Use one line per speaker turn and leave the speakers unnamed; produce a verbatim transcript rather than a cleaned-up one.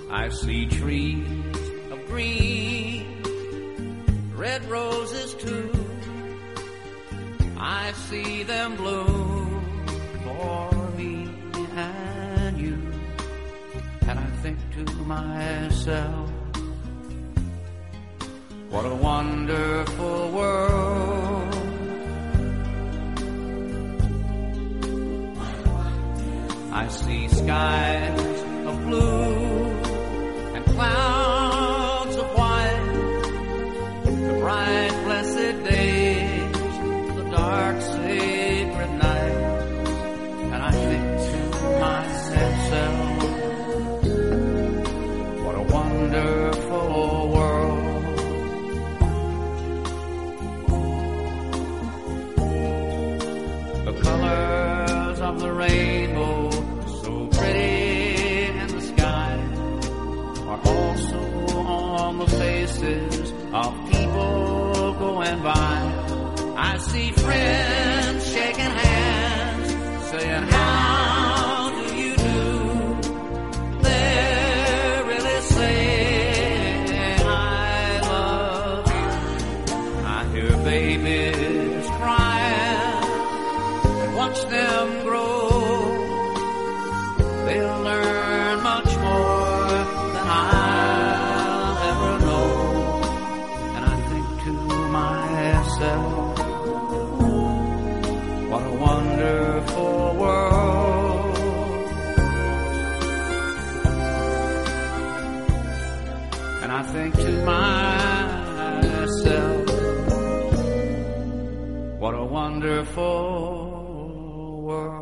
I see trees of green, red roses too. I see them bloom for me and you. And I think to myself, what a wonderful world. I see skies of blue and clouds of white, the bright blessed days, the dark sacred nights. And I think to myself, what a wonderful world. The colors of the rainbow, so pretty in the sky, are also on the faces of people going by. I see friends shaking hands, saying, how do you do? They're really saying, I love you. I hear babies crying and watch them grow. They'll learn much more than I'll ever know. And I think to myself, what a wonderful world. And I think to myself, what a wonderful world.